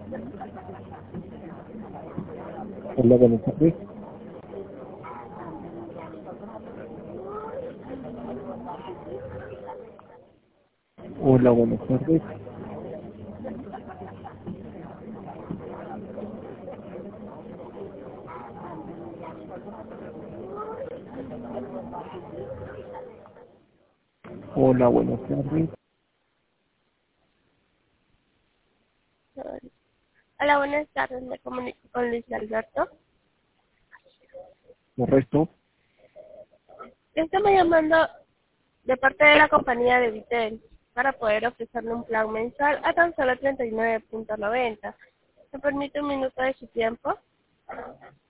Hola, buenas tardes. Hola, buenas tardes. Hola, buenas tardes. Hola, buenas tardes. Me comunico con Luis Alberto. Correcto. Estamos llamando de parte de la compañía de Vitel para poder ofrecerle un plan mensual a tan solo 39.90. ¿Me permite un minuto de su tiempo?